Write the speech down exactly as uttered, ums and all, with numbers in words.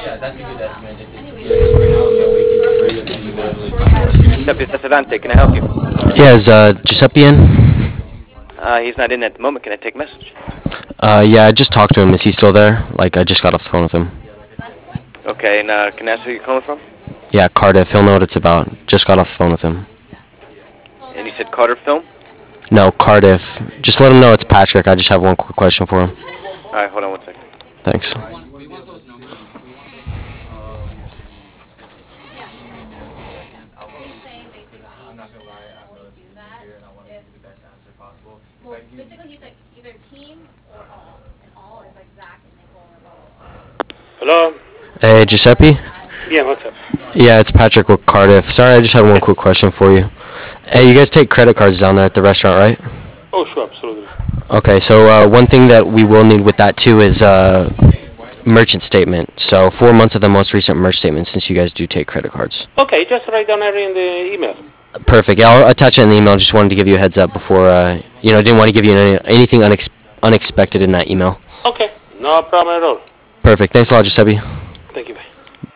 Giuseppe Sesavante, can I help you? Yeah, is uh, Giuseppe in? Uh, he's not in at the moment. Can I take a message? Uh, yeah, I just talked to him. Is he still there? Like, I just got off the phone with him. Okay, and uh, can I ask who you're calling from? Yeah, Cardiff. He'll know what it's about. Just got off the phone with him. And you said Carter Film? No, Cardiff. Just let him know it's Patrick. I just have one quick question for him. All right, hold on one second. Thanks. Hello? Hey, Giuseppe? Yeah, what's up? Yeah, it's Patrick with Cardiff. Sorry, I just had one quick question for you. Hey, you guys take credit cards down there at the restaurant, right? Oh, sure, absolutely. Okay, so uh, one thing that we will need with that too is uh, merchant statement. So four months of the most recent merch statement since you guys do take credit cards. Okay, just write down everything in the email. Perfect. Yeah, I'll attach it in the email. Just wanted to give you a heads up before, uh, you know, didn't want to give you any, anything unex- unexpected in that email. Okay, no problem at all. Perfect. Thanks a lot, Giuseppe. Thank you, bye.